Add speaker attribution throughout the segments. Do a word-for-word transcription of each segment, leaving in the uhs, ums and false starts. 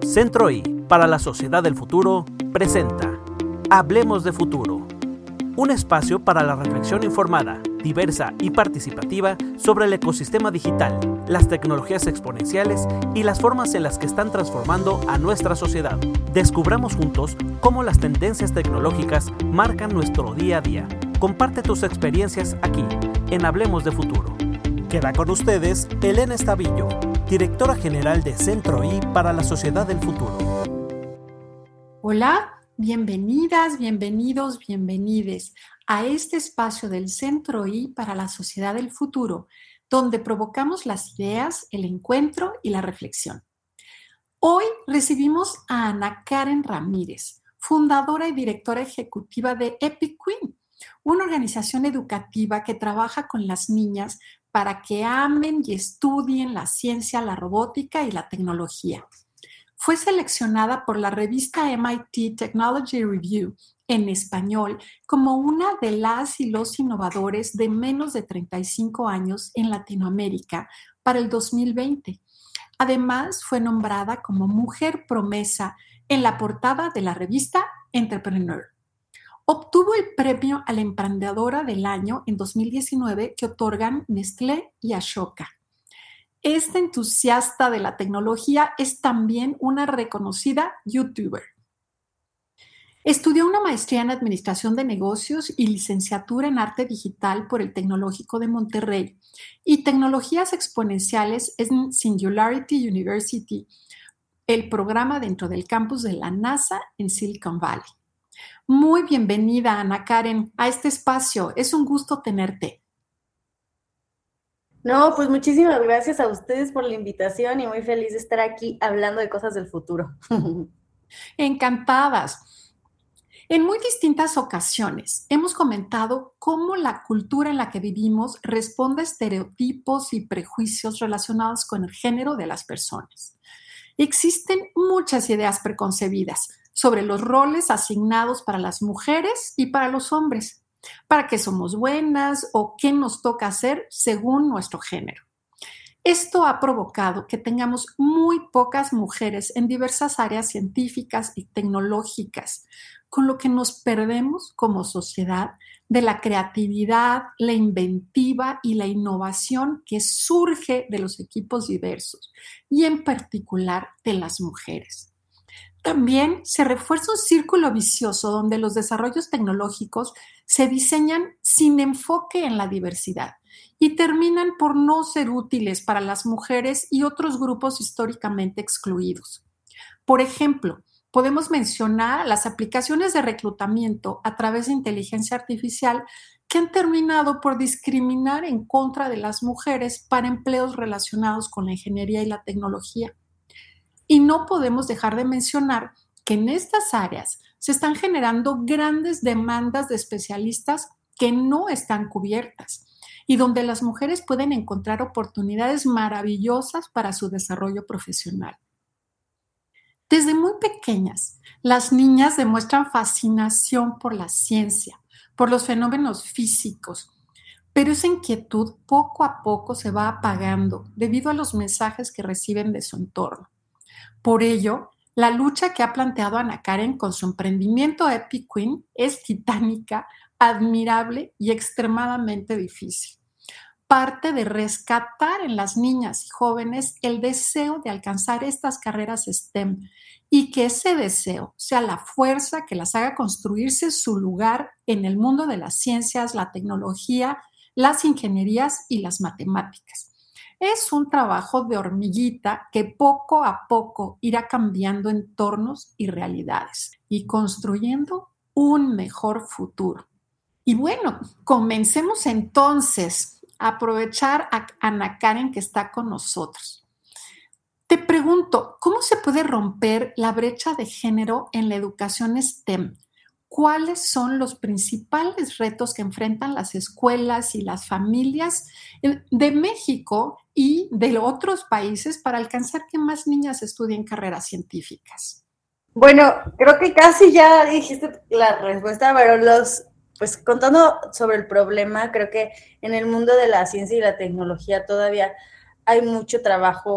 Speaker 1: Centro I para la Sociedad del Futuro presenta Hablemos de Futuro, un espacio para la reflexión informada, diversa y participativa sobre el ecosistema digital, las tecnologías exponenciales y las formas en las que están transformando a nuestra sociedad. Descubramos juntos cómo las tendencias tecnológicas marcan nuestro día a día. Comparte tus experiencias aquí, en Hablemos de Futuro. Queda con ustedes Elena Estavillo, directora general de Centro I para la Sociedad del Futuro.
Speaker 2: Hola, bienvenidas, bienvenidos, bienvenides a este espacio del Centro I para la Sociedad del Futuro, donde provocamos las ideas, el encuentro y la reflexión. Hoy recibimos a Ana Karen Ramírez, fundadora y directora ejecutiva de Epic Queen, una organización educativa que trabaja con las niñas para que amen y estudien la ciencia, la robótica y la tecnología. Fue seleccionada por la revista M I T Technology Review en español como una de las y los innovadores de menos de treinta y cinco años en Latinoamérica para el dos mil veinte. Además, fue nombrada como Mujer Promesa en la portada de la revista Entrepreneur. Obtuvo el premio a la Emprendedora del Año en dos mil diecinueve que otorgan Nestlé y Ashoka. Esta entusiasta de la tecnología es también una reconocida youtuber. Estudió una maestría en Administración de Negocios y licenciatura en Arte Digital por el Tecnológico de Monterrey y Tecnologías Exponenciales en Singularity University, el programa dentro del campus de la NASA en Silicon Valley. Muy bienvenida, Ana Karen, a este espacio. Es un gusto tenerte.
Speaker 3: No, pues muchísimas gracias a ustedes por la invitación y muy feliz de estar aquí hablando de cosas del futuro.
Speaker 2: Encantadas. En muy distintas ocasiones hemos comentado cómo la cultura en la que vivimos responde a estereotipos y prejuicios relacionados con el género de las personas. Existen muchas ideas preconcebidas sobre los roles asignados para las mujeres y para los hombres, para qué somos buenas o qué nos toca hacer según nuestro género. Esto ha provocado que tengamos muy pocas mujeres en diversas áreas científicas y tecnológicas, con lo que nos perdemos como sociedad de la creatividad, la inventiva y la innovación que surge de los equipos diversos y en particular de las mujeres. También se refuerza un círculo vicioso donde los desarrollos tecnológicos se diseñan sin enfoque en la diversidad y terminan por no ser útiles para las mujeres y otros grupos históricamente excluidos. Por ejemplo, podemos mencionar las aplicaciones de reclutamiento a través de inteligencia artificial que han terminado por discriminar en contra de las mujeres para empleos relacionados con la ingeniería y la tecnología. Y no podemos dejar de mencionar que en estas áreas se están generando grandes demandas de especialistas que no están cubiertas y donde las mujeres pueden encontrar oportunidades maravillosas para su desarrollo profesional. Desde muy pequeñas, las niñas demuestran fascinación por la ciencia, por los fenómenos físicos, pero esa inquietud poco a poco se va apagando debido a los mensajes que reciben de su entorno. Por ello, la lucha que ha planteado Ana Karen con su emprendimiento Epic Queen es titánica, admirable y extremadamente difícil. Parte de rescatar en las niñas y jóvenes el deseo de alcanzar estas carreras STEM y que ese deseo sea la fuerza que las haga construirse su lugar en el mundo de las ciencias, la tecnología, las ingenierías y las matemáticas. Es un trabajo de hormiguita que poco a poco irá cambiando entornos y realidades y construyendo un mejor futuro. Y bueno, comencemos entonces a aprovechar a Ana Karen que está con nosotros. Te pregunto, ¿cómo se puede romper la brecha de género en la educación STEM? ¿Cuáles son los principales retos que enfrentan las escuelas y las familias de México y de otros países para alcanzar que más niñas estudien carreras científicas?
Speaker 3: Bueno, creo que casi ya dijiste la respuesta, pero los, pues contando sobre el problema, creo que en el mundo de la ciencia y la tecnología todavía hay mucho trabajo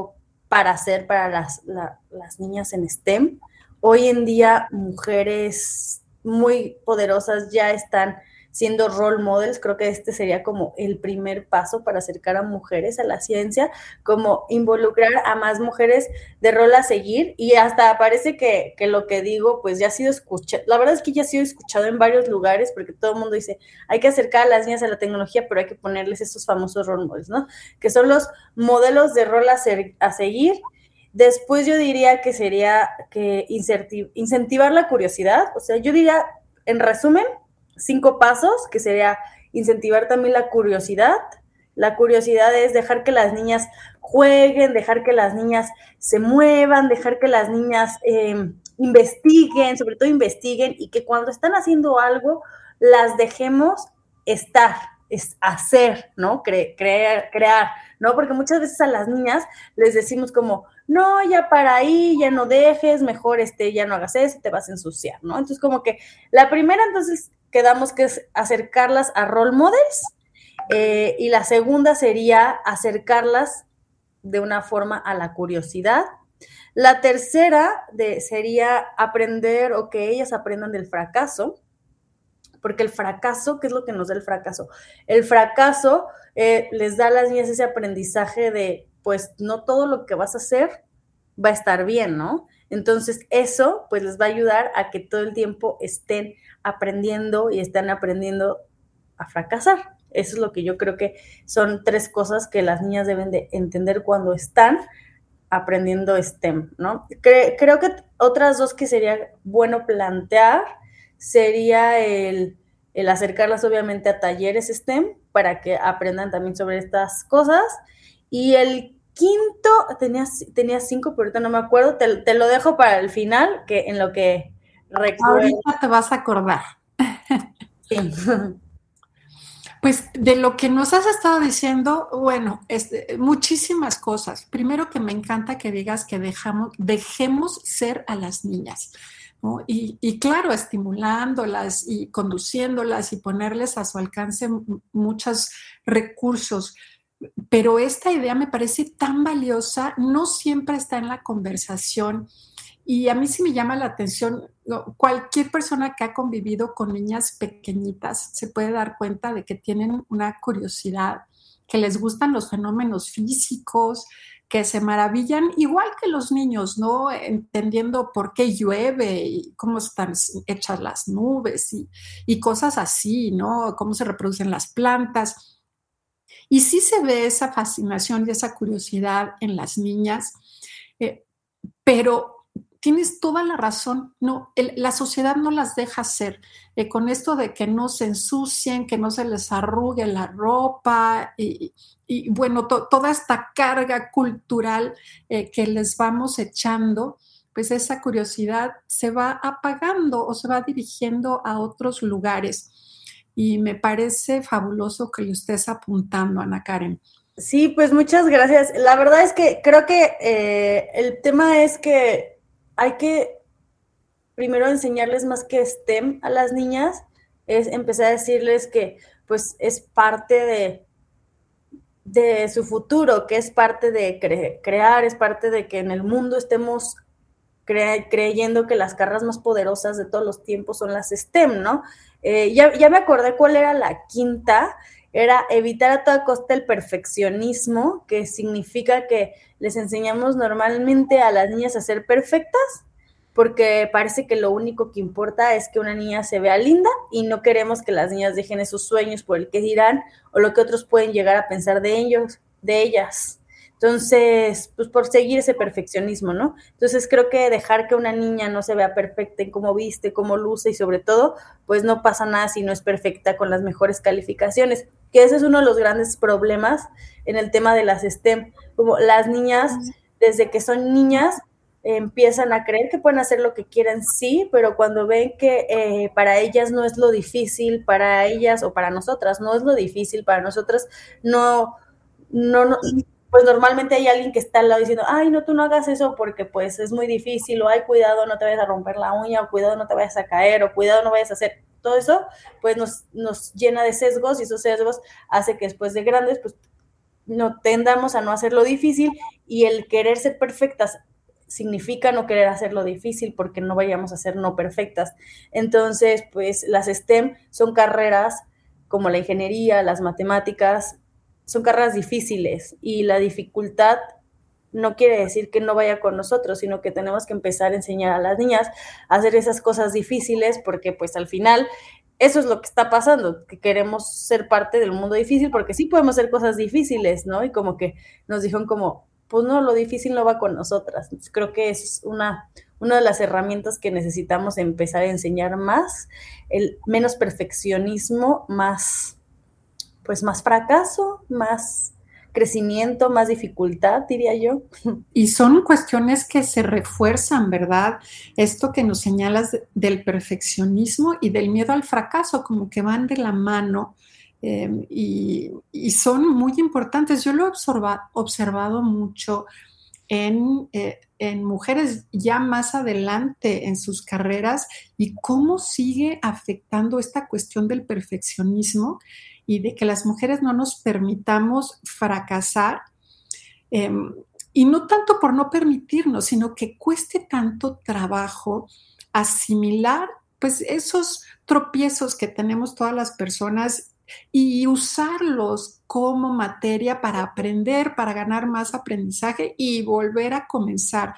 Speaker 3: para hacer para las, la, las niñas en STEM. Hoy en día, mujeres muy poderosas ya están siendo role models. Creo que este sería como el primer paso para acercar a mujeres a la ciencia, como involucrar a más mujeres de rol a seguir, y hasta parece que, que lo que digo pues ya ha sido escuchado, la verdad es que ya ha sido escuchado en varios lugares, porque todo el mundo dice, hay que acercar a las niñas a la tecnología, pero hay que ponerles estos famosos role models, ¿no? Que son los modelos de rol a, ser, a seguir. Después yo diría que sería que incentivar la curiosidad, o sea, yo diría, en resumen, cinco pasos, que sería incentivar también la curiosidad. La curiosidad es dejar que las niñas jueguen, dejar que las niñas se muevan, dejar que las niñas eh, investiguen, sobre todo investiguen, y que cuando están haciendo algo, las dejemos estar, es hacer, ¿no? Cre crear, crear, ¿no? Porque muchas veces a las niñas les decimos como, no, ya para ahí, ya no dejes, mejor este, ya no hagas eso, te vas a ensuciar, ¿no? Entonces, como que la primera, entonces, quedamos que es acercarlas a role models, eh, y la segunda sería acercarlas de una forma a la curiosidad. La tercera de, sería aprender, o que ellas aprendan del fracaso, porque el fracaso, ¿qué es lo que nos da el fracaso? El fracaso eh, les da a las niñas ese aprendizaje de, pues, no todo lo que vas a hacer va a estar bien, ¿no? Entonces, eso, pues, les va a ayudar a que todo el tiempo estén aprendiendo y están aprendiendo a fracasar. Eso es lo que yo creo que son tres cosas que las niñas deben de entender cuando están aprendiendo STEM, ¿no? Cre- creo que otras dos que sería bueno plantear sería el, el acercarlas obviamente a talleres STEM para que aprendan también sobre estas cosas. Y el quinto, tenía, tenía cinco, pero ahorita no me acuerdo, te, te lo dejo para el final, que en lo que recuerdo.
Speaker 2: Ahorita te vas a acordar.
Speaker 3: Sí.
Speaker 2: Pues de lo que nos has estado diciendo, bueno, este, muchísimas cosas. Primero, que me encanta que digas que dejamos, dejemos ser a las niñas, ¿no? Y, y claro, estimulándolas y conduciéndolas y ponerles a su alcance muchos recursos. Pero esta idea me parece tan valiosa, no siempre está en la conversación. Y a mí sí me llama la atención, cualquier persona que ha convivido con niñas pequeñitas se puede dar cuenta de que tienen una curiosidad, que les gustan los fenómenos físicos, que se maravillan, igual que los niños, ¿no? Entendiendo por qué llueve y cómo están hechas las nubes y, y cosas así, ¿no? Cómo se reproducen las plantas. Y sí se ve esa fascinación y esa curiosidad en las niñas, eh, pero tienes toda la razón, no, el, la sociedad no las deja hacer, eh, con esto de que no se ensucien, que no se les arrugue la ropa y, y bueno, to, toda esta carga cultural eh, que les vamos echando, pues esa curiosidad se va apagando o se va dirigiendo a otros lugares. Y me parece fabuloso que lo estés apuntando, Ana Karen.
Speaker 3: Sí, pues muchas gracias. La verdad es que creo que eh, el tema es que hay que primero enseñarles más que STEM a las niñas, es empezar a decirles que pues es parte de, de su futuro, que es parte de cre- crear, es parte de que en el mundo estemos cre- creyendo que las carreras más poderosas de todos los tiempos son las STEM, ¿no? Eh, ya, ya me acordé cuál era la quinta, era evitar a toda costa el perfeccionismo, que significa que les enseñamos normalmente a las niñas a ser perfectas, porque parece que lo único que importa es que una niña se vea linda y no queremos que las niñas dejen esos sueños por el que dirán o lo que otros pueden llegar a pensar de ellos, de ellas. Entonces, pues por seguir ese perfeccionismo, ¿no? Entonces creo que dejar que una niña no se vea perfecta en cómo viste, cómo luce y sobre todo, pues no pasa nada si no es perfecta con las mejores calificaciones, que ese es uno de los grandes problemas en el tema de las STEM, como las niñas, desde que son niñas, eh, empiezan a creer que pueden hacer lo que quieran, sí, pero cuando ven que eh, para ellas no es lo difícil, para ellas o para nosotras no es lo difícil, para nosotras no, no, no pues normalmente hay alguien que está al lado diciendo, ay, no, tú no hagas eso porque pues es muy difícil, o ay, cuidado, no te vayas a romper la uña, o cuidado, no te vayas a caer, o cuidado, no vayas a hacer todo eso, pues nos, nos llena de sesgos, y esos sesgos hace que después de grandes, pues no tendamos a no hacerlo difícil, y el querer ser perfectas significa no querer hacerlo difícil porque no vayamos a ser no perfectas. Entonces, pues las STEM son carreras como la ingeniería, las matemáticas, son carreras difíciles, y la dificultad no quiere decir que no vaya con nosotros, sino que tenemos que empezar a enseñar a las niñas a hacer esas cosas difíciles, porque pues al final eso es lo que está pasando, que queremos ser parte del mundo difícil, porque sí podemos hacer cosas difíciles, ¿no? Y como que nos dijeron como, pues no, lo difícil no va con nosotras. Entonces, creo que es una, una de las herramientas que necesitamos empezar a enseñar más, el menos perfeccionismo, más, pues más fracaso, más crecimiento, más dificultad, diría yo.
Speaker 2: Y son cuestiones que se refuerzan, ¿verdad? Esto que nos señalas de, del perfeccionismo y del miedo al fracaso, como que van de la mano, eh, y, y son muy importantes. Yo lo he observa, observado mucho en, eh, en mujeres ya más adelante en sus carreras, y cómo sigue afectando esta cuestión del perfeccionismo y de que las mujeres no nos permitamos fracasar, eh, y no tanto por no permitirnos, sino que cueste tanto trabajo asimilar pues esos tropiezos que tenemos todas las personas y usarlos como materia para aprender, para ganar más aprendizaje y volver a comenzar.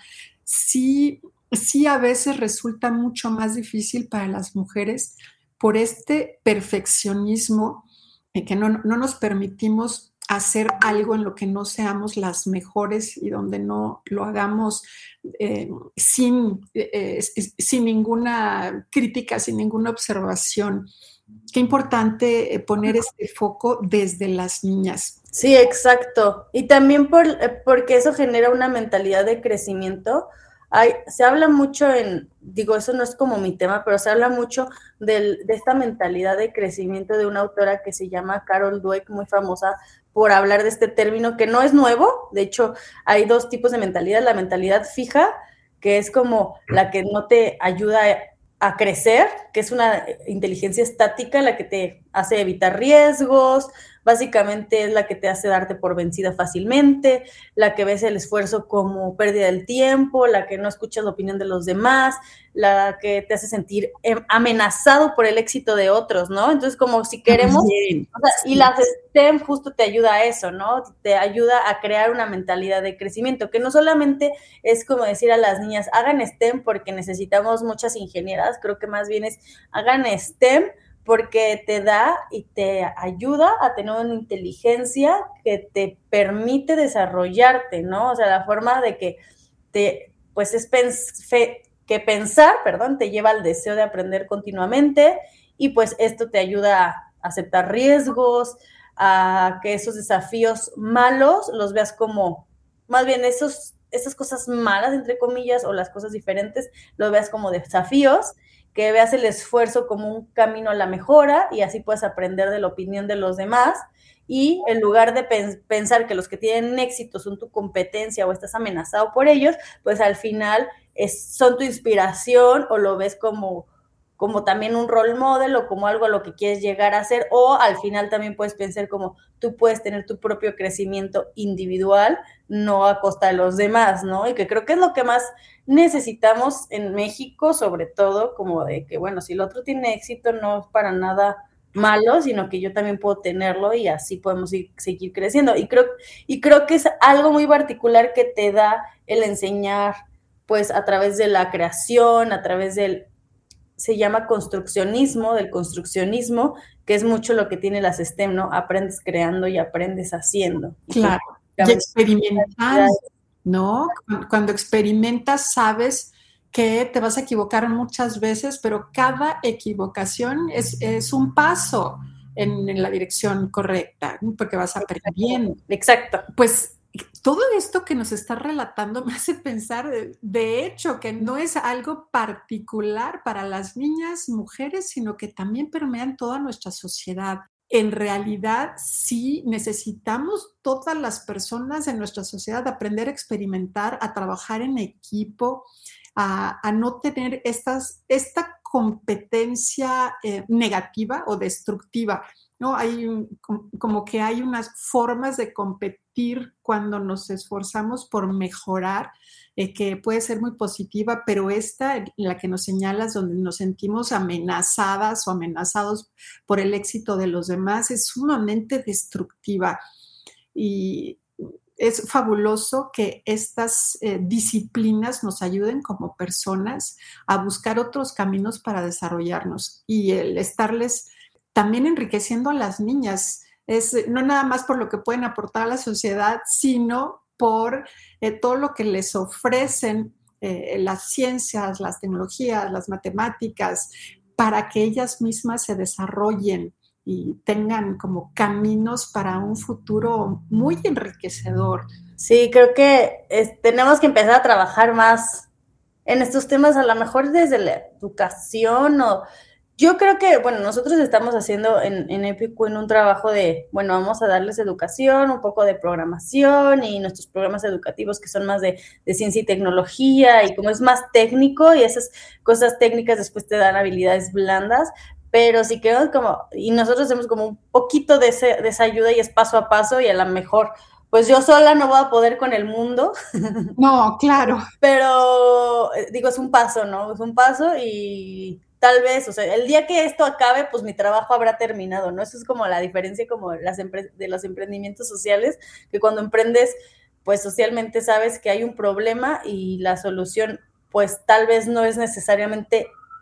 Speaker 2: Sí, sí, a veces resulta mucho más difícil para las mujeres por este perfeccionismo, eh, que no, no nos permitimos hacer algo en lo que no seamos las mejores y donde no lo hagamos eh, sin, eh, sin ninguna crítica, sin ninguna observación. Qué importante poner este foco desde las niñas.
Speaker 3: Sí, exacto. Y también por, porque eso genera una mentalidad de crecimiento. Hay, se habla mucho en, digo, eso no es como mi tema, pero se habla mucho del, de esta mentalidad de crecimiento de una autora que se llama Carol Dweck, muy famosa por hablar de este término que no es nuevo. De hecho, hay dos tipos de mentalidad. La mentalidad fija, que es como la que no te ayuda a, a crecer, que es una inteligencia estática, la que te hace evitar riesgos, básicamente es la que te hace darte por vencida fácilmente, la que ves el esfuerzo como pérdida del tiempo, la que no escuchas la opinión de los demás, la que te hace sentir amenazado por el éxito de otros, ¿no? Entonces, como si queremos, sí, o sea, sí. Y las STEM justo te ayuda a eso, ¿no? Te ayuda a crear una mentalidad de crecimiento, que no solamente es como decir a las niñas, hagan STEM porque necesitamos muchas ingenieras, creo que más bien es, hagan STEM porque te da y te ayuda a tener una inteligencia que te permite desarrollarte, ¿no? O sea, la forma de que te, pues es pens- fe, que pensar, perdón, te lleva al deseo de aprender continuamente, y pues esto te ayuda a aceptar riesgos, a que esos desafíos malos los veas como, más bien esos, esas cosas malas, entre comillas, o las cosas diferentes, los veas como desafíos, que veas el esfuerzo como un camino a la mejora, y así puedes aprender de la opinión de los demás, y en lugar de pen- pensar que los que tienen éxito son tu competencia o estás amenazado por ellos, pues al final es, son tu inspiración, o lo ves como, como también un role model, o como algo a lo que quieres llegar a ser, o al final también puedes pensar como tú puedes tener tu propio crecimiento individual, no a costa de los demás, ¿no? Y que creo que es lo que más necesitamos en México, sobre todo, como de que, bueno, si el otro tiene éxito, no es para nada malo, sino que yo también puedo tenerlo, y así podemos ir, seguir creciendo. Y creo, y creo que es algo muy particular que te da el enseñar, pues, a través de la creación, a través del, se llama construccionismo, del construccionismo, que es mucho lo que tiene las STEM, ¿no? Aprendes creando y aprendes haciendo.
Speaker 2: Claro, y experimentando, ¿no? Cuando experimentas sabes que te vas a equivocar muchas veces, pero cada equivocación es, es un paso en, en la dirección correcta, ¿no? Porque vas aprendiendo.
Speaker 3: Exacto.
Speaker 2: Pues todo esto que nos está relatando me hace pensar, de, de hecho, que no es algo particular para las niñas, mujeres, sino que también permea en toda nuestra sociedad. En realidad, sí necesitamos todas las personas en nuestra sociedad aprender a experimentar, a trabajar en equipo, a, a no tener estas, esta competencia eh, negativa o destructiva ¿no? Hay un, como que hay unas formas de competir cuando nos esforzamos por mejorar, eh, que puede ser muy positiva, pero esta, la que nos señalas, donde nos sentimos amenazadas o amenazados por el éxito de los demás, es sumamente destructiva. Y es fabuloso que estas eh, disciplinas nos ayuden como personas a buscar otros caminos para desarrollarnos, y el estarles también enriqueciendo a las niñas, es no nada más por lo que pueden aportar a la sociedad, sino por eh, todo lo que les ofrecen eh, las ciencias, las tecnologías, las matemáticas, para que ellas mismas se desarrollen y tengan como caminos para un futuro muy enriquecedor.
Speaker 3: Sí, creo que es, tenemos que empezar a trabajar más en estos temas, a lo mejor desde la educación, o yo creo que, bueno, nosotros estamos haciendo en, en Epicú un trabajo de, bueno, vamos a darles educación, un poco de programación y nuestros programas educativos que son más de, de ciencia y tecnología, y como es más técnico y esas cosas técnicas después te dan habilidades blandas, pero si queremos como, y nosotros hacemos como un poquito de, ese, de esa ayuda y es paso a paso, y a lo mejor, pues yo sola no voy a poder con el mundo.
Speaker 2: No, claro.
Speaker 3: Pero, digo, es un paso, ¿no? Es un paso y tal vez, o sea, el día que esto acabe, pues mi trabajo habrá terminado, ¿no? Eso es como la diferencia como las empre- de los emprendimientos sociales, que cuando emprendes, pues socialmente sabes que hay un problema y la solución, pues tal vez no es necesariamente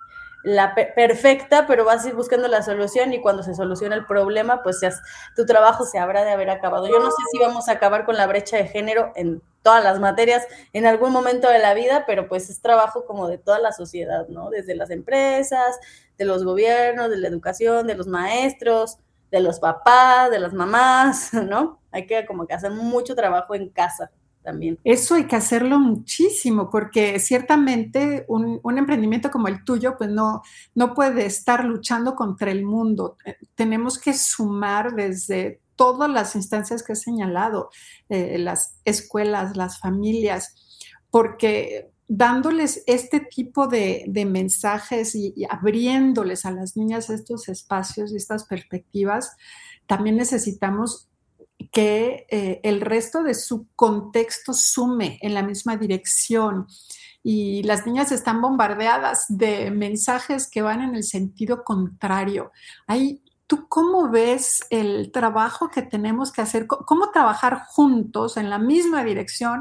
Speaker 3: la pe- perfecta, pero vas a ir buscando la solución, y cuando se soluciona el problema, pues ya, tu trabajo se habrá de haber acabado. Yo no sé si vamos a acabar con la brecha de género en todas las materias en algún momento de la vida, pero pues es trabajo como de toda la sociedad, ¿no? Desde las empresas, de los gobiernos, de la educación, de los maestros, de los papás, de las mamás, ¿no? Hay que como que hacer mucho trabajo en casa también.
Speaker 2: Eso hay que hacerlo muchísimo, porque ciertamente un, un emprendimiento como el tuyo, pues no, no puede estar luchando contra el mundo. Eh, tenemos que sumar desde todas las instancias que he señalado, eh, las escuelas, las familias, porque dándoles este tipo de, de mensajes y, y abriéndoles a las niñas estos espacios y estas perspectivas, también necesitamos que eh, el resto de su contexto sume en la misma dirección, y las niñas están bombardeadas de mensajes que van en el sentido contrario. Ahí, ¿tú cómo ves el trabajo que tenemos que hacer? ¿Cómo trabajar juntos en la misma dirección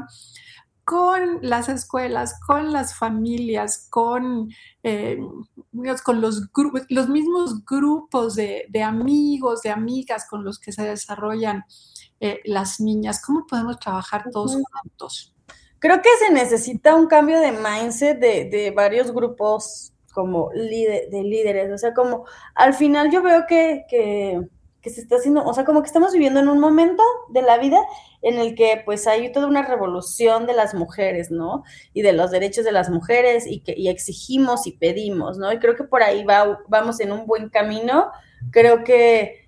Speaker 2: con las escuelas, con las familias, con, eh, con los, grupos, los mismos grupos de, de amigos, de amigas con los que se desarrollan eh, las niñas? ¿Cómo podemos trabajar todos uh-huh. juntos?
Speaker 3: Creo que se necesita un cambio de mindset de, de varios grupos como líder, de líderes, o sea, como al final yo veo que, que, que se está haciendo, o sea, como que estamos viviendo en un momento de la vida en el que pues hay toda una revolución de las mujeres, ¿no? Y de los derechos de las mujeres, y que y exigimos y pedimos, ¿no? Y creo que por ahí va, vamos en un buen camino. Creo que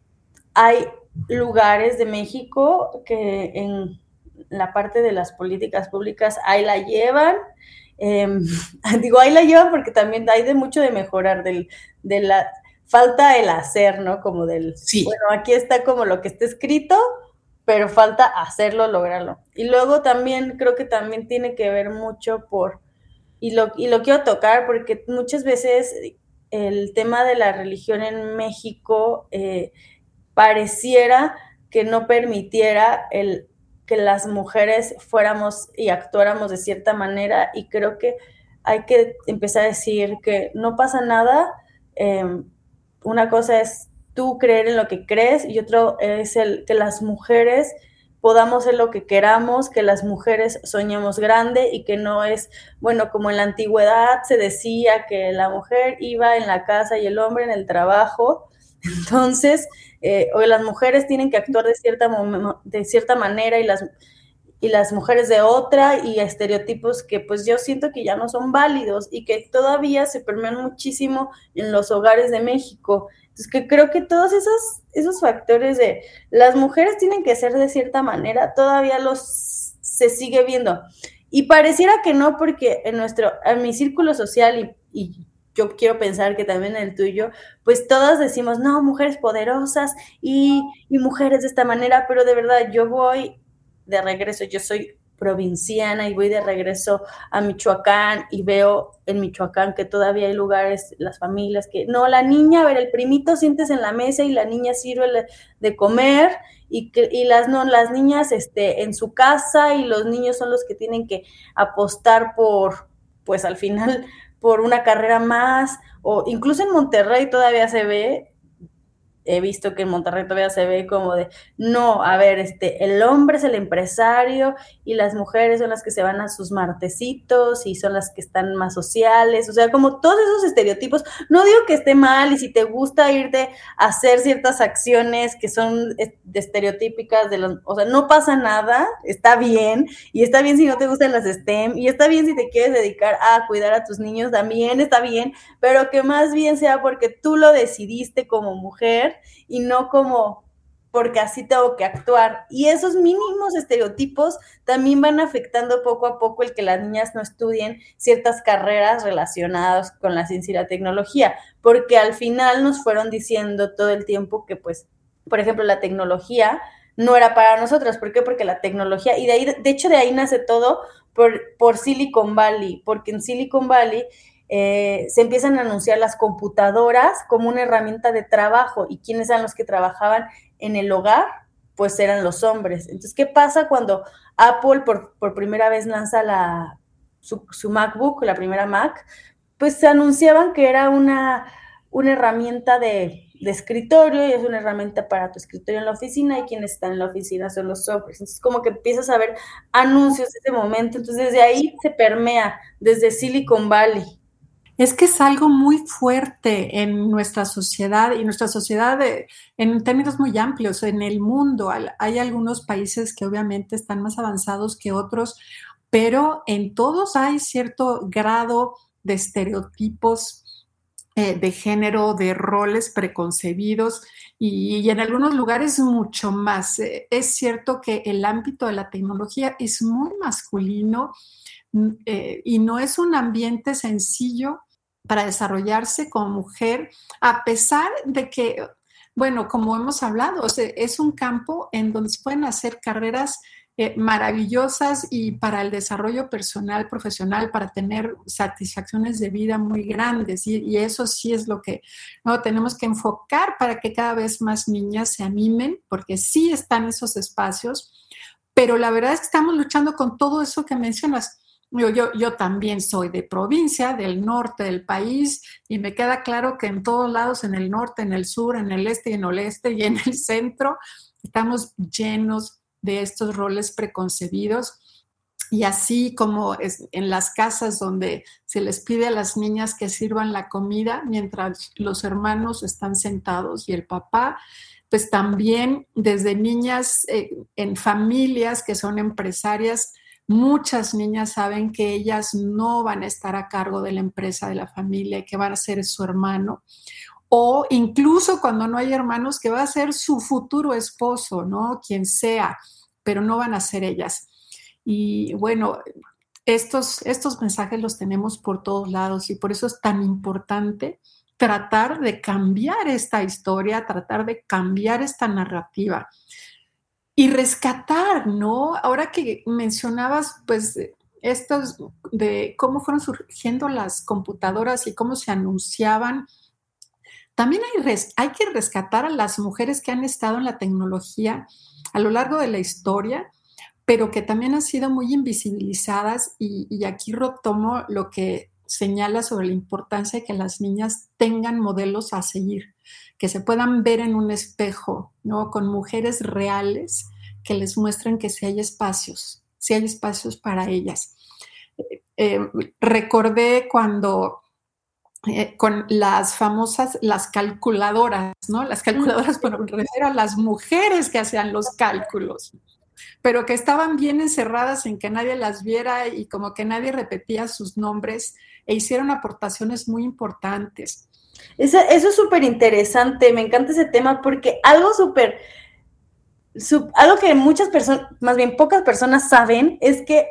Speaker 3: hay lugares de México que en la parte de las políticas públicas ahí la llevan, eh, digo ahí la llevan porque también hay de mucho de mejorar, del, de la falta el hacer, ¿no? Como del,
Speaker 2: sí.
Speaker 3: Bueno, aquí está como lo que está escrito, pero falta hacerlo, lograrlo. Y luego también creo que también tiene que ver mucho por, y lo, y lo quiero tocar porque muchas veces el tema de la religión en México eh, pareciera que no permitiera el que las mujeres fuéramos y actuáramos de cierta manera, y creo que hay que empezar a decir que no pasa nada. Eh, una cosa es tú creer en lo que crees, y otro es el que las mujeres podamos ser lo que queramos, que las mujeres soñemos grande, y que no es, bueno, como en la antigüedad se decía que la mujer iba en la casa y el hombre en el trabajo. Entonces, eh, hoy las mujeres tienen que actuar de cierta, de cierta manera y las, y las mujeres de otra, y estereotipos que pues yo siento que ya no son válidos y que todavía se permean muchísimo en los hogares de México. Entonces, que creo que todos esos, esos factores de las mujeres tienen que ser de cierta manera, todavía los se sigue viendo. Y pareciera que no, porque en nuestro, en mi círculo social y, y yo quiero pensar que también en el tuyo, pues todas decimos, no, mujeres poderosas y, y mujeres de esta manera, pero de verdad yo voy de regreso, yo soy provinciana y voy de regreso a Michoacán y veo en Michoacán que todavía hay lugares, las familias que, no, la niña, a ver, el primito sientes en la mesa y la niña sirve de comer y, que, y las, no, las niñas este, en su casa y los niños son los que tienen que apostar por, pues al final, por una carrera más, o incluso en Monterrey todavía se ve, he visto que en Monterrey todavía se ve como de, no, a ver, este, el hombre es el empresario y las mujeres son las que se van a sus martesitos y son las que están más sociales, o sea, como todos esos estereotipos, no digo que esté mal y si te gusta irte a hacer ciertas acciones que son estereotípicas de los, o sea, no pasa nada, está bien, y está bien si no te gustan las STEM, y está bien si te quieres dedicar a cuidar a tus niños, también está bien, pero que más bien sea porque tú lo decidiste como mujer, y no como porque así tengo que actuar. Y esos mínimos estereotipos también van afectando poco a poco el que las niñas no estudien ciertas carreras relacionadas con la ciencia y la tecnología, porque al final nos fueron diciendo todo el tiempo que, pues, por ejemplo, la tecnología no era para nosotras. ¿Por qué? Porque la tecnología, y de ahí, de hecho de ahí nace todo por, por Silicon Valley, porque en Silicon Valley Eh, se empiezan a anunciar las computadoras como una herramienta de trabajo, y quiénes eran los que trabajaban en el hogar, pues eran los hombres. Entonces, ¿qué pasa cuando Apple por, por primera vez lanza la, su, su MacBook, la primera Mac? Pues se anunciaban que era una, una herramienta de, de escritorio, y es una herramienta para tu escritorio en la oficina, y quienes están en la oficina son los hombres. Entonces, como que empiezas a ver anuncios de ese momento, entonces desde ahí se permea, desde Silicon Valley.
Speaker 2: Es que es algo muy fuerte en nuestra sociedad, y nuestra sociedad de, en términos muy amplios, en el mundo. Hay algunos países que obviamente están más avanzados que otros, pero en todos hay cierto grado de estereotipos eh, de género, de roles preconcebidos, y, y en algunos lugares mucho más. Eh, es cierto que el ámbito de la tecnología es muy masculino, eh, y no es un ambiente sencillo para desarrollarse como mujer, a pesar de que, bueno, como hemos hablado, o sea, es un campo en donde se pueden hacer carreras eh, maravillosas, y para el desarrollo personal, profesional, para tener satisfacciones de vida muy grandes, y, y eso sí es lo que no tenemos que enfocar para que cada vez más niñas se animen, porque sí están esos espacios, pero la verdad es que estamos luchando con todo eso que mencionas. Yo, yo, yo también soy de provincia, del norte del país, y me queda claro que en todos lados, en el norte, en el sur, en el este y en el oeste y en el centro, estamos llenos de estos roles preconcebidos. Y así como es en las casas donde se les pide a las niñas que sirvan la comida mientras los hermanos están sentados y el papá, pues también desde niñas eh, en familias que son empresarias, muchas niñas saben que ellas no van a estar a cargo de la empresa de la familia, que van a ser su hermano, o incluso cuando no hay hermanos, que va a ser su futuro esposo, ¿no? Quien sea, pero no van a ser ellas. Y bueno, estos, estos mensajes los tenemos por todos lados, y por eso es tan importante tratar de cambiar esta historia, tratar de cambiar esta narrativa. Y rescatar, ¿no? Ahora que mencionabas, pues, estos de cómo fueron surgiendo las computadoras y cómo se anunciaban, también hay, res, hay que rescatar a las mujeres que han estado en la tecnología a lo largo de la historia, pero que también han sido muy invisibilizadas, y, y aquí retomo lo que señala sobre la importancia de que las niñas tengan modelos a seguir, que se puedan ver en un espejo, ¿no? Con mujeres reales que les muestren que sí hay espacios, sí hay espacios para ellas. Eh, eh, recordé cuando eh, con las famosas, las calculadoras, ¿no? Las calculadoras, pero me refiero a las mujeres que hacían los cálculos, pero que estaban bien encerradas en que nadie las viera, y como que nadie repetía sus nombres, e hicieron aportaciones muy importantes.
Speaker 3: Eso, eso es súper interesante, me encanta ese tema, porque algo súper, algo que muchas personas, más bien pocas personas saben, es que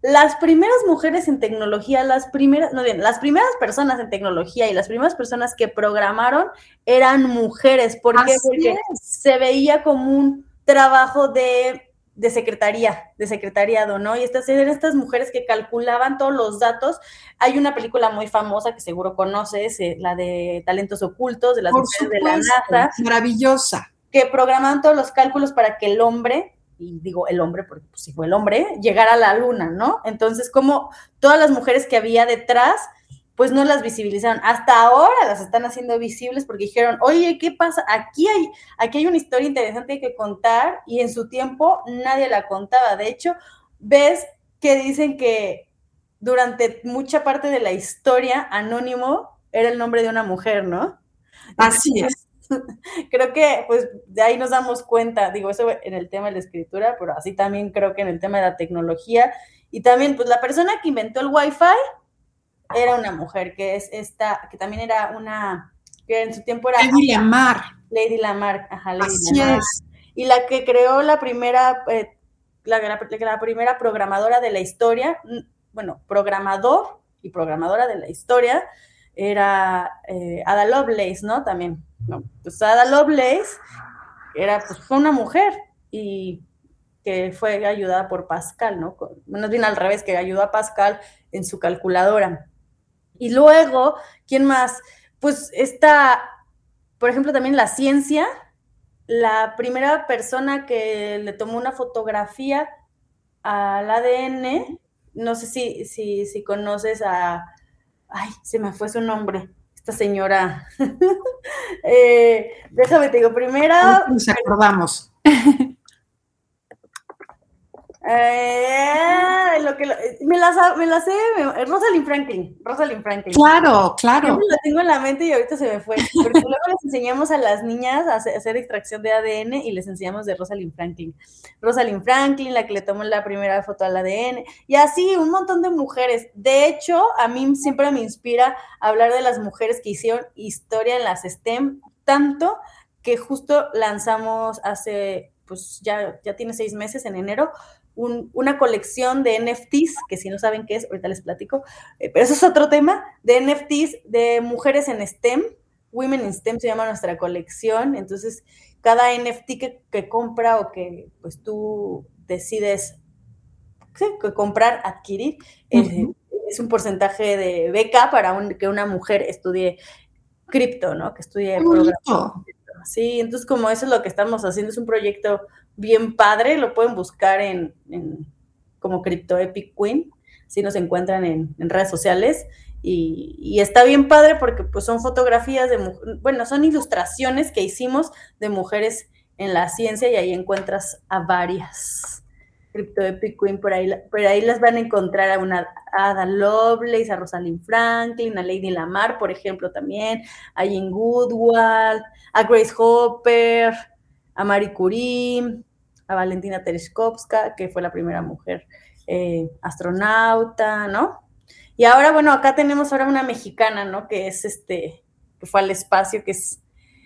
Speaker 3: las primeras mujeres en tecnología, las primeras, no bien, las primeras personas en tecnología y las primeras personas que programaron eran mujeres. ¿Por qué?
Speaker 2: Así
Speaker 3: Porque
Speaker 2: es.
Speaker 3: se veía como un trabajo de, de secretaría, de secretariado, ¿no? Y estas eran estas mujeres que calculaban todos los datos. Hay una película muy famosa que seguro conoces, eh, la de Talentos Ocultos, de las
Speaker 2: Por
Speaker 3: mujeres de la
Speaker 2: supuesto,
Speaker 3: NASA,
Speaker 2: maravillosa.
Speaker 3: que programaban todos los cálculos para que el hombre, y digo el hombre porque pues, si fue el hombre, llegara a la luna, ¿no? Entonces, como todas las mujeres que había detrás, pues no las visibilizaron. Hasta ahora las están haciendo visibles porque dijeron, oye, ¿qué pasa? Aquí hay, aquí hay una historia interesante que contar y en su tiempo nadie la contaba. De hecho, ves que dicen que durante mucha parte de la historia, Anónimo era el nombre de una mujer, ¿no?
Speaker 2: Así es.
Speaker 3: Creo que pues de ahí nos damos cuenta, digo, eso en el tema de la escritura, pero así también creo que en el tema de la tecnología y también pues la persona que inventó el Wi-Fi era una mujer, que es esta, que también era una, que en su tiempo era
Speaker 2: Lady Lamar.
Speaker 3: Lady Lamar, ajá, Lady
Speaker 2: Así
Speaker 3: Lamar.
Speaker 2: es.
Speaker 3: Y la que creó la primera, eh, la, la, la primera programadora de la historia, bueno, programador y programadora de la historia, era eh, Ada Lovelace, ¿no? También. No, pues Ada Lovelace era, pues, fue una mujer y que fue ayudada por Pascal, ¿no? Más bien al revés, que ayudó a Pascal en su calculadora. Y luego, ¿quién más? Pues esta, por ejemplo, también la ciencia, la primera persona que le tomó una fotografía al A D N, no sé si, si, si conoces a, ay, se me fue su nombre, esta señora. eh, déjame te digo, primera...
Speaker 2: Nos acordamos.
Speaker 3: Eh, lo que lo, me, la, me la sé, me, Rosalind Franklin, Rosalind Franklin.
Speaker 2: Claro, claro.
Speaker 3: Siempre la tengo en la mente y ahorita se me fue, porque luego les enseñamos a las niñas a hacer, a hacer extracción de A D N y les enseñamos de Rosalind Franklin. Rosalind Franklin, la que le tomó la primera foto al A D N, y así un montón de mujeres. De hecho, a mí siempre me inspira hablar de las mujeres que hicieron historia en las STEM, tanto que justo lanzamos hace, pues ya, ya tiene seis meses, en enero, Un, una colección de N F Ts, que si no saben qué es, ahorita les platico, eh, pero eso es otro tema, de N F Ts de mujeres en STEM, Women in STEM se llama nuestra colección, entonces cada N F T que, que compra o que pues tú decides sí, que comprar, adquirir, eh, uh-huh. es un porcentaje de beca para un, que una mujer estudie cripto, ¿no? Que estudie programación. Sí, entonces como eso es lo que estamos haciendo, es un proyecto bien padre, lo pueden buscar en, en como Crypto Epic Queen, si nos encuentran en, en redes sociales, y, y está bien padre porque pues son fotografías de, bueno, son ilustraciones que hicimos de mujeres en la ciencia y ahí encuentras a varias. Crypto Epic Queen, por ahí, por ahí las van a encontrar a una a Ada Lovelace, a Rosalind Franklin, a Lady Lamar, por ejemplo, también, a Jane Goodall, a Grace Hopper, a Marie Curie, a Valentina Tereshkovska, que fue la primera mujer eh, astronauta, ¿no? Y ahora, bueno, acá tenemos ahora una mexicana, ¿no? Que es este, que fue al espacio, que es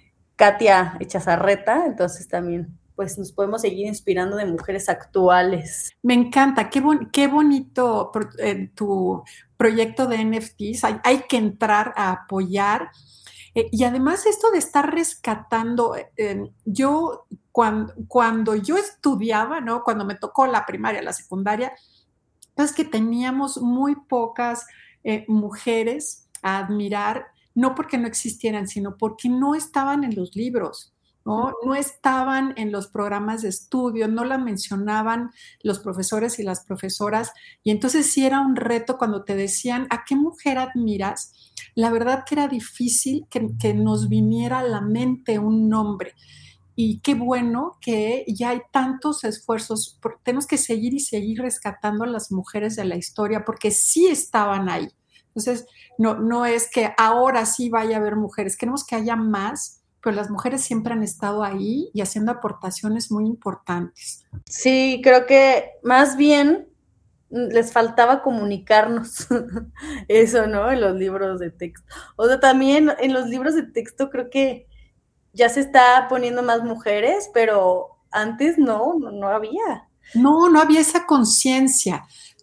Speaker 3: Katia Echazarreta, entonces también, pues nos podemos seguir inspirando de mujeres actuales.
Speaker 2: Me encanta, qué, bon- qué bonito eh, tu proyecto de N F Ts, hay, hay que entrar a apoyar. Eh, y además esto de estar rescatando, eh, yo cuando, cuando yo estudiaba, ¿no? Cuando me tocó la primaria, la secundaria, es que teníamos muy pocas eh, mujeres a admirar, no porque no existieran, sino porque no estaban en los libros, ¿no? No estaban en los programas de estudio, no la mencionaban los profesores y las profesoras, y entonces sí era un reto cuando te decían, ¿a qué mujer admiras? La verdad que era difícil que, que nos viniera a la mente un nombre. Y qué bueno que ya hay tantos esfuerzos, porque tenemos que seguir y seguir rescatando a las mujeres de la historia, porque sí estaban ahí. Entonces, no, no es que ahora sí vaya a haber mujeres, queremos que haya más, pero las mujeres siempre han estado ahí y haciendo aportaciones muy importantes.
Speaker 3: Sí, creo que más bien les faltaba comunicarnos eso, ¿no? En los libros de texto. O sea, también en los libros de texto creo que ya se está poniendo más mujeres, pero antes no, no, no había.
Speaker 2: No, no había esa conciencia.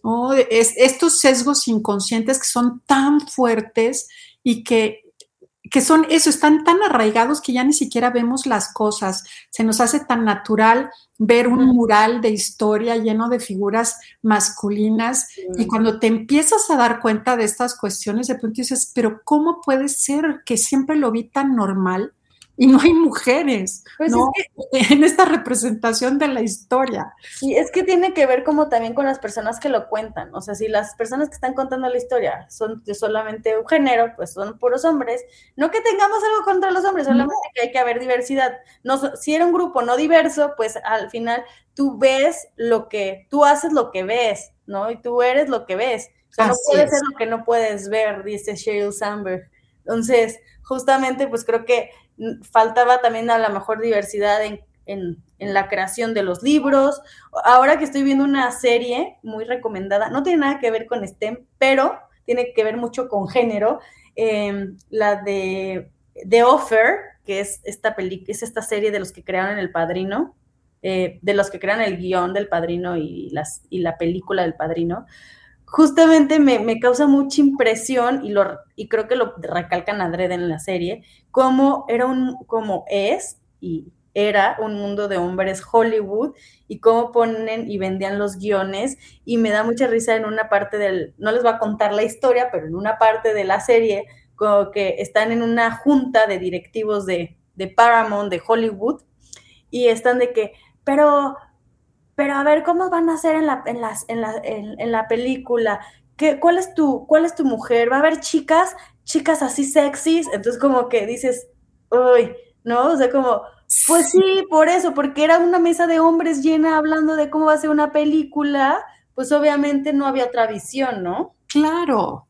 Speaker 2: Oh, es, estos sesgos inconscientes que son tan fuertes y que que son eso, están tan arraigados que ya ni siquiera vemos las cosas. Se nos hace tan natural ver un mural de historia lleno de figuras masculinas sí. Y cuando te empiezas a dar cuenta de estas cuestiones, de pronto dices, pero ¿cómo puede ser que siempre lo vi tan normal y no hay mujeres, pues ¿no? Es que, en esta representación de la historia?
Speaker 3: Sí, es que tiene que ver como también con las personas que lo cuentan, o sea, si las personas que están contando la historia son de solamente un género, pues son puros hombres, no que tengamos algo contra los hombres, solamente no. Que hay que haber diversidad, no, si era un grupo no diverso, pues al final tú ves lo que, tú haces lo que ves, ¿no? Y tú eres lo que ves, o sea, Así no puedes ser lo que no puedes ver, dice Sheryl Sandberg. Entonces, justamente, pues creo que faltaba también a lo mejor diversidad en, en, en la creación de los libros. Ahora que estoy viendo una serie muy recomendada, no tiene nada que ver con STEM, pero tiene que ver mucho con género, eh, la de The Offer, que es esta, peli- es esta serie de los que crearon El Padrino, eh, de los que crearon el guión del Padrino y, las, y la película del Padrino. Justamente me, me causa mucha impresión y, lo, y creo que lo recalcan adrede en la serie, cómo era un, como es y era un mundo de hombres Hollywood y cómo ponen y vendían los guiones y me da mucha risa en una parte del, no les voy a contar la historia, pero en una parte de la serie como que están en una junta de directivos de, de Paramount, de Hollywood y están de que, pero... pero a ver, ¿cómo van a hacer en la, en las, en la, en, en la película? ¿Qué, cuál, es tu, ¿Cuál es tu mujer? ¿Va a haber chicas? ¿Chicas así sexys? Entonces como que dices, uy, ¿no? O sea, como, pues sí, por eso, porque era una mesa de hombres llena hablando de cómo va a ser una película, pues obviamente no había otra visión, ¿no?
Speaker 2: Claro.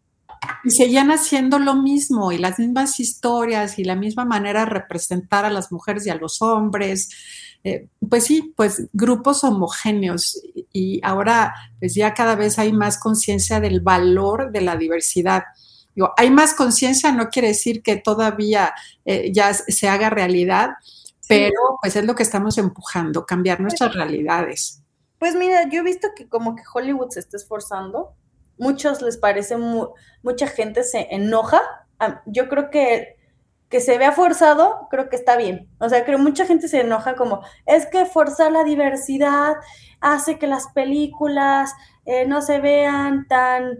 Speaker 2: Y seguían haciendo lo mismo y las mismas historias y la misma manera de representar a las mujeres y a los hombres. Eh, pues sí, pues grupos homogéneos y ahora pues ya cada vez hay más conciencia del valor de la diversidad. Digo, hay más conciencia, no quiere decir que todavía eh, ya se haga realidad, sí. Pero pues es lo que estamos empujando, cambiar nuestras realidades.
Speaker 3: Pues mira, yo he visto que como que Hollywood se está esforzando, muchos les parece, mu- mucha gente se enoja, yo creo que que se vea forzado, creo que está bien. O sea, creo que mucha gente se enoja como, es que forzar la diversidad hace que las películas eh, no se vean tan,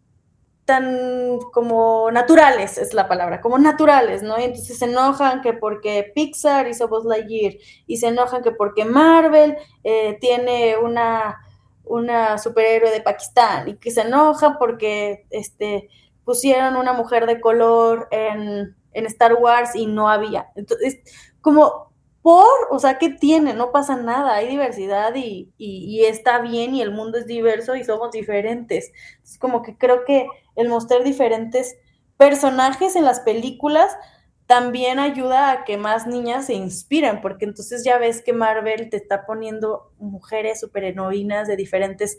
Speaker 3: tan como naturales, es la palabra, como naturales, ¿no? Y entonces se enojan que porque Pixar hizo Buzz Lightyear, y se enojan que porque Marvel eh, tiene una, una superhéroe de Pakistán, y que se enojan porque este, pusieron una mujer de color en... en Star Wars y no había. Entonces, como, por, o sea, ¿qué tiene? No pasa nada, hay diversidad y, y, y está bien y el mundo es diverso y somos diferentes. Es como que creo que el mostrar diferentes personajes en las películas también ayuda a que más niñas se inspiren, porque entonces ya ves que Marvel te está poniendo mujeres superheroínas de diferentes,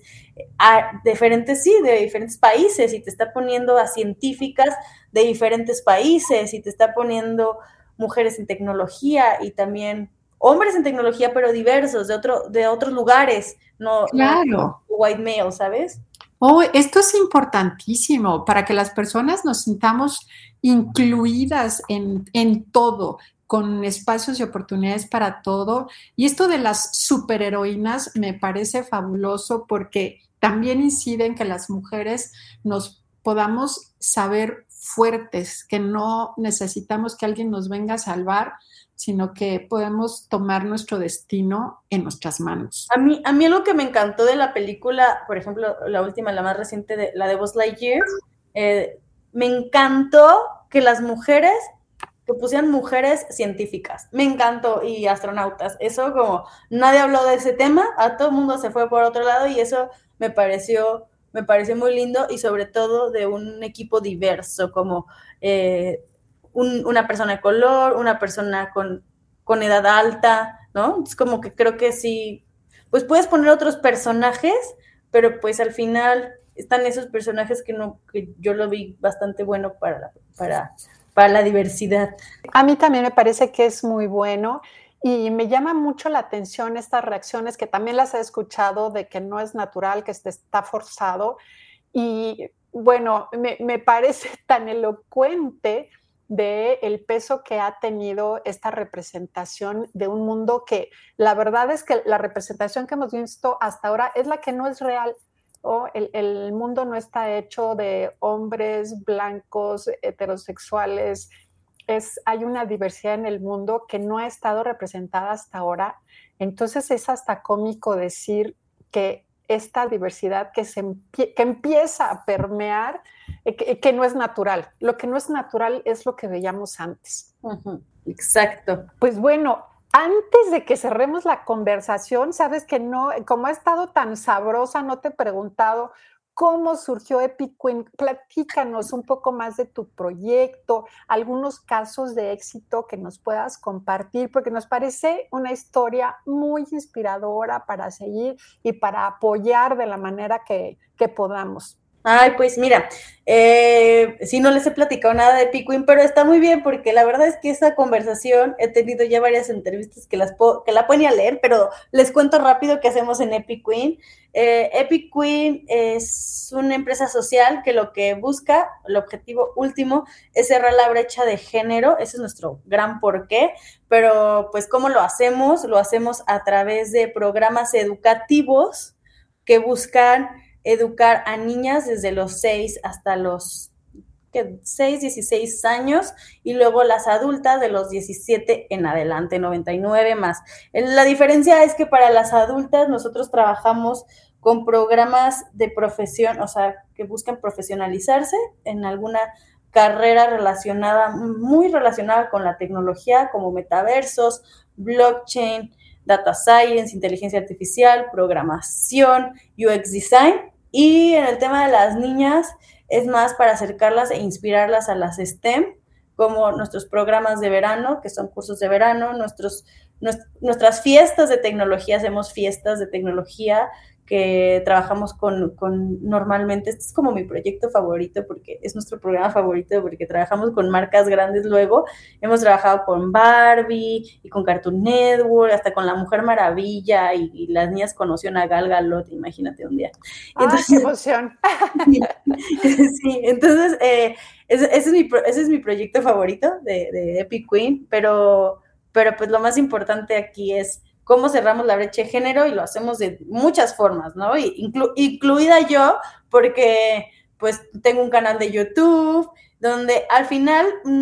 Speaker 3: a, diferentes, sí, de diferentes países, y te está poniendo a científicas de diferentes países, y te está poniendo mujeres en tecnología, y también hombres en tecnología, pero diversos, de, otro, de otros lugares, no,
Speaker 2: claro.
Speaker 3: no white male, ¿sabes?
Speaker 2: Oh, esto es importantísimo para que las personas nos sintamos incluidas en, en todo, con espacios y oportunidades para todo. Y esto de las superheroínas me parece fabuloso porque también incide en que las mujeres nos podamos saber fuertes, que no necesitamos que alguien nos venga a salvar, sino que podemos tomar nuestro destino en nuestras manos.
Speaker 3: A mí, a mí algo que me encantó de la película, por ejemplo, la última, la más reciente, de, la de Buzz Lightyear, eh, me encantó que las mujeres, que pusieran mujeres científicas, me encantó, y astronautas, eso como, nadie habló de ese tema, a todo el mundo se fue por otro lado, y eso me pareció, me pareció muy lindo, y sobre todo de un equipo diverso, como eh, un, una persona de color, una persona con, con edad alta, ¿no? Es como que creo que sí, pues puedes poner otros personajes, pero pues al final están esos personajes que no, que yo lo vi bastante bueno para, para, para la diversidad.
Speaker 4: A mí también me parece que es muy bueno Y me llama mucho la atención estas reacciones, que también las he escuchado, de que no es natural, que está forzado. Y bueno, me, me parece tan elocuente de el peso que ha tenido esta representación de un mundo que la verdad es que la representación que hemos visto hasta ahora es la que no es real. Oh, el, el mundo no está hecho de hombres blancos, heterosexuales. Es, hay una diversidad en el mundo que no ha estado representada hasta ahora. Entonces es hasta cómico decir que esta diversidad que, se empie- que empieza a permear, eh, que, que no es natural. Lo que no es natural es lo que veíamos antes.
Speaker 3: Uh-huh. Exacto.
Speaker 4: Pues bueno, antes de que cerremos la conversación, sabes que no, como ha estado tan sabrosa, no te he preguntado cómo surgió Epic Queen. Platícanos un poco más de tu proyecto, algunos casos de éxito que nos puedas compartir, porque nos parece una historia muy inspiradora para seguir y para apoyar de la manera que, que podamos.
Speaker 3: Ay, pues mira, eh, sí, no les he platicado nada de Epic Queen, pero está muy bien porque la verdad es que esta conversación, he tenido ya varias entrevistas que, las puedo, que la pueden ir a leer, pero les cuento rápido qué hacemos en Epic Queen. Eh, Epic Queen es una empresa social que lo que busca, el objetivo último, es cerrar la brecha de género. Ese es nuestro gran porqué, pero pues ¿cómo lo hacemos? Lo hacemos a través de programas educativos que buscan educar a niñas desde los seis hasta los ¿qué? seis, dieciséis años, y luego las adultas de los diecisiete en adelante, noventa y nueve más. La diferencia es que para las adultas nosotros trabajamos con programas de profesión, o sea, que buscan profesionalizarse en alguna carrera relacionada, muy relacionada con la tecnología, como metaversos, blockchain, data science, inteligencia artificial, programación, U X design. Y en el tema de las niñas es más para acercarlas e inspirarlas a las STEM, como nuestros programas de verano, que son cursos de verano, nuestros, nuestras fiestas de tecnología, hacemos fiestas de tecnología que trabajamos con, con normalmente, este es como mi proyecto favorito porque es nuestro programa favorito porque trabajamos con marcas grandes luego, hemos trabajado con Barbie y con Cartoon Network, hasta con La Mujer Maravilla y, y las niñas conocieron a Gal Gadot, imagínate un día.
Speaker 4: Entonces, ¡ay, qué emoción!
Speaker 3: Sí, sí, entonces eh, ese, ese, es mi, ese es mi proyecto favorito de, de Epic Queen, pero, pero pues lo más importante aquí es cómo cerramos la brecha de género y lo hacemos de muchas formas, ¿no? Inclu- incluida yo, porque pues tengo un canal de YouTube donde al final,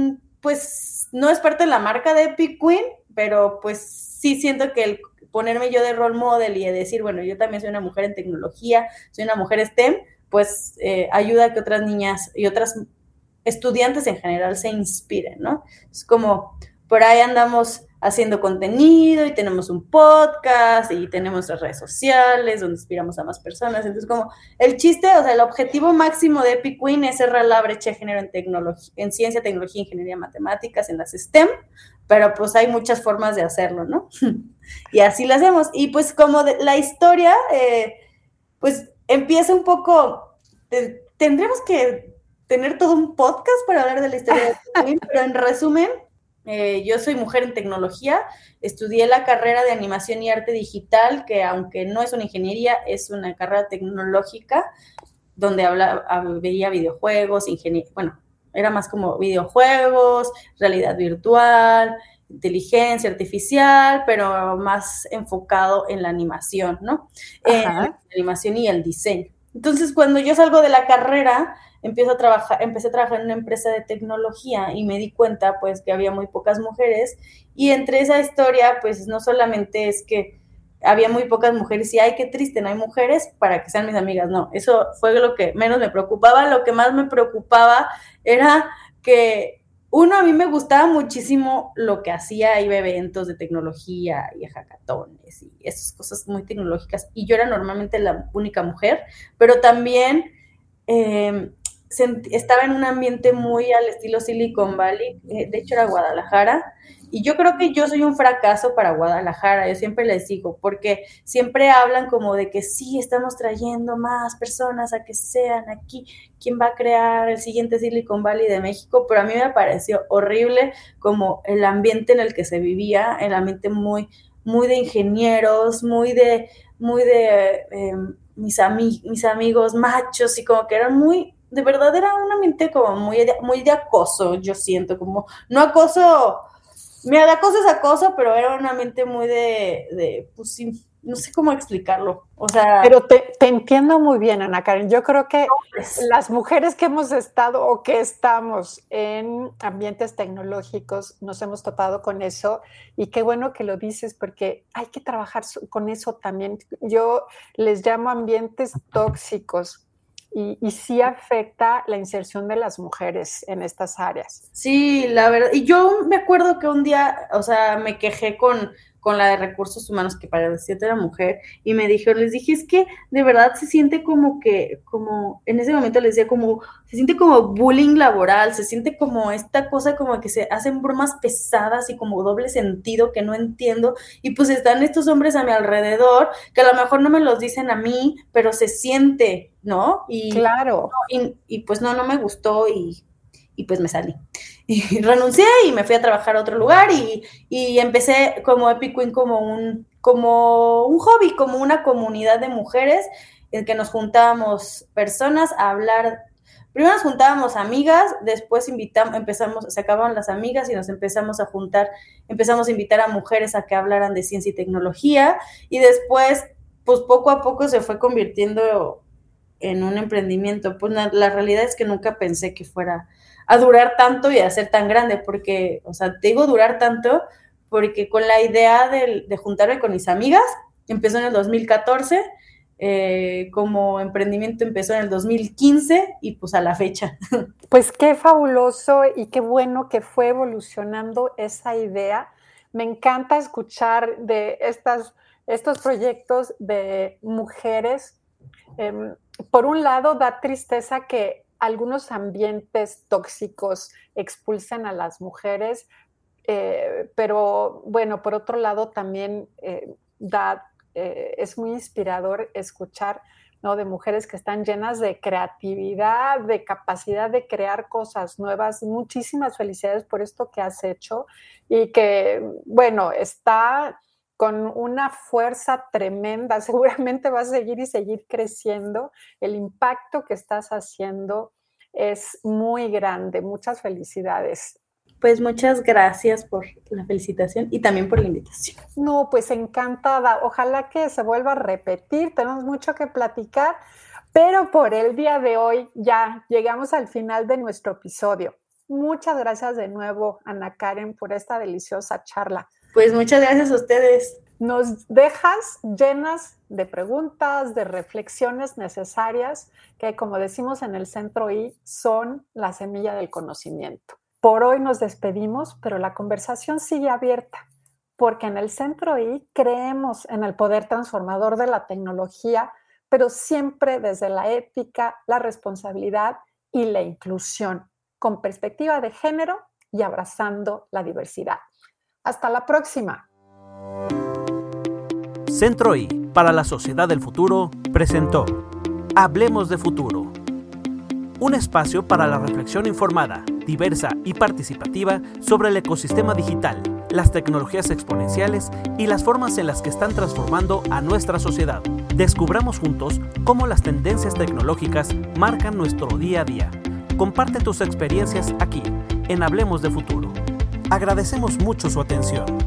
Speaker 3: pues no es parte de la marca de Epic Queen, pero pues sí siento que el ponerme yo de role model y de decir, bueno, yo también soy una mujer en tecnología, soy una mujer STEM, pues eh, ayuda a que otras niñas y otras estudiantes en general se inspiren, ¿no? Es como, por ahí andamos haciendo contenido y tenemos un podcast y tenemos nuestras redes sociales donde inspiramos a más personas. Entonces, como el chiste, o sea, el objetivo máximo de Epic Queen es cerrar la brecha de género en tecnología, en ciencia, tecnología, ingeniería, matemáticas, en las STEM, pero pues hay muchas formas de hacerlo, ¿no? Y así lo hacemos. Y pues como de, la historia, eh, pues empieza un poco, te, tendremos que tener todo un podcast para hablar de la historia de Epic Queen, pero en resumen, Eh, yo soy mujer en tecnología, estudié la carrera de animación y arte digital, que aunque no es una ingeniería, es una carrera tecnológica, donde habla, veía videojuegos, ingeniería, bueno, era más como videojuegos, realidad virtual, inteligencia artificial, pero más enfocado en la animación, ¿no? Eh, la animación y el diseño. Entonces, cuando yo salgo de la carrera, empiezo a trabajar, empecé a trabajar en una empresa de tecnología y me di cuenta, pues, que había muy pocas mujeres, y entre esa historia, pues, no solamente es que había muy pocas mujeres y, ay, qué triste, no hay mujeres para que sean mis amigas, no, eso fue lo que menos me preocupaba. Lo que más me preocupaba era que, uno, a mí me gustaba muchísimo lo que hacía, iba a eventos de tecnología y a hackatones y esas cosas muy tecnológicas, y yo era normalmente la única mujer, pero también eh, sent- estaba en un ambiente muy al estilo Silicon Valley, eh, de hecho era Guadalajara, y yo creo que yo soy un fracaso para Guadalajara, yo siempre les digo, porque siempre hablan como de que sí, estamos trayendo más personas a que sean aquí, quién va a crear el siguiente Silicon Valley de México, pero a mí me pareció horrible como el ambiente en el que se vivía, el ambiente muy, muy de ingenieros, muy de, muy de eh, mis, ami- mis amigos machos, y como que eran muy, de verdad era un ambiente como muy de, muy de acoso, yo siento, como, no acoso, mira, de acoso es acoso, pero era un ambiente muy de, de pues sí, no sé cómo explicarlo, o sea...
Speaker 4: Pero te, te entiendo muy bien, Ana Karen. Yo creo que
Speaker 3: pues,
Speaker 4: las mujeres que hemos estado o que estamos en ambientes tecnológicos nos hemos topado con eso, y qué bueno que lo dices porque hay que trabajar con eso también. Yo les llamo ambientes tóxicos. Y, y sí afecta la inserción de las mujeres en estas áreas.
Speaker 3: Sí, la verdad, y yo me acuerdo que un día, o sea, me quejé con, con la de recursos humanos, que para decirte era mujer, y me dijeron, les dije, es que de verdad se siente como que, como, en ese momento les decía como, se siente como bullying laboral, se siente como esta cosa como que se hacen bromas pesadas y como doble sentido que no entiendo, y pues están estos hombres a mi alrededor, que a lo mejor no me los dicen a mí, pero se siente, ¿no? Y,
Speaker 4: claro.
Speaker 3: Y, y pues no, no me gustó y, y pues me salí. Y renuncié y me fui a trabajar a otro lugar y, y empecé como Epic Queen como un, como un hobby, como una comunidad de mujeres en que nos juntábamos personas a hablar. Primero nos juntábamos amigas, después invitamos, empezamos, se acababan las amigas y nos empezamos a juntar, empezamos a invitar a mujeres a que hablaran de ciencia y tecnología, y después, pues poco a poco se fue convirtiendo en un emprendimiento. Pues la, la realidad es que nunca pensé que fuera a durar tanto y a ser tan grande, porque, o sea, te digo durar tanto, porque con la idea de, de juntarme con mis amigas, empezó en el dos mil catorce, eh, como emprendimiento empezó en el dos mil quince y pues a la fecha.
Speaker 4: Pues qué fabuloso y qué bueno que fue evolucionando esa idea. Me encanta escuchar de estas, estos proyectos de mujeres. Eh, por un lado, da tristeza que algunos ambientes tóxicos expulsen a las mujeres, eh, pero bueno, por otro lado también eh, da, eh, es muy inspirador escuchar, ¿no?, de mujeres que están llenas de creatividad, de capacidad de crear cosas nuevas. Muchísimas felicidades por esto que has hecho y que, bueno, está con una fuerza tremenda, seguramente va a seguir y seguir creciendo. El impacto que estás haciendo es muy grande. Muchas felicidades.
Speaker 3: Pues muchas gracias por la felicitación y también por la invitación.
Speaker 4: No, pues encantada. Ojalá que se vuelva a repetir. Tenemos mucho que platicar, pero por el día de hoy ya llegamos al final de nuestro episodio. Muchas gracias de nuevo, Ana Karen, por esta deliciosa charla.
Speaker 3: Pues muchas gracias a ustedes.
Speaker 4: Nos dejas llenas de preguntas, de reflexiones necesarias que, como decimos en el Centro I, son la semilla del conocimiento. Por hoy nos despedimos, pero la conversación sigue abierta, porque en el Centro I creemos en el poder transformador de la tecnología, pero siempre desde la ética, la responsabilidad y la inclusión, con perspectiva de género y abrazando la diversidad. Hasta la próxima.
Speaker 1: Centro I, para la sociedad del futuro, presentó Hablemos de Futuro. Un espacio para la reflexión informada, diversa y participativa sobre el ecosistema digital, las tecnologías exponenciales y las formas en las que están transformando a nuestra sociedad. Descubramos juntos cómo las tendencias tecnológicas marcan nuestro día a día. Comparte tus experiencias aquí, en Hablemos de Futuro. Agradecemos mucho su atención.